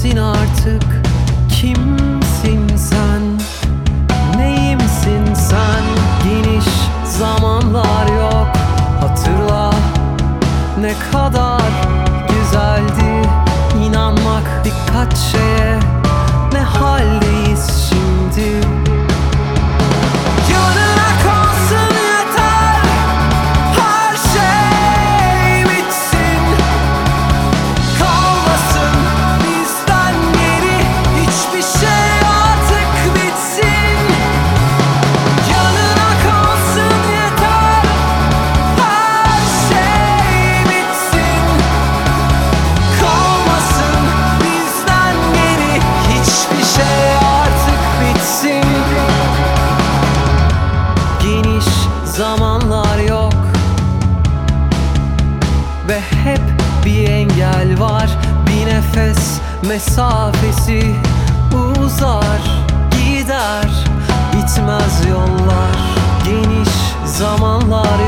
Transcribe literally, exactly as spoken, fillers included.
misin artık? Kimsin sen? Neyimsin sen? Geniş zamanlar yok. Hatırla ne kadar güzeldi inanmak birkaç şeye. Ne haldeyiz şimdi? Yanına kalsın yeter, her şey bitsin. Kalmasın bizden geri hiçbir şey, artık bitsin. Yanına kalsın yeter, her şey bitsin. Kalmasın bizden geri hiçbir şey, artık bitsin. Geniş zamanlar yok ve hep bir engel var. Bir nefes mesafesi uzar gider, bitmez yollar. Geniş zamanlar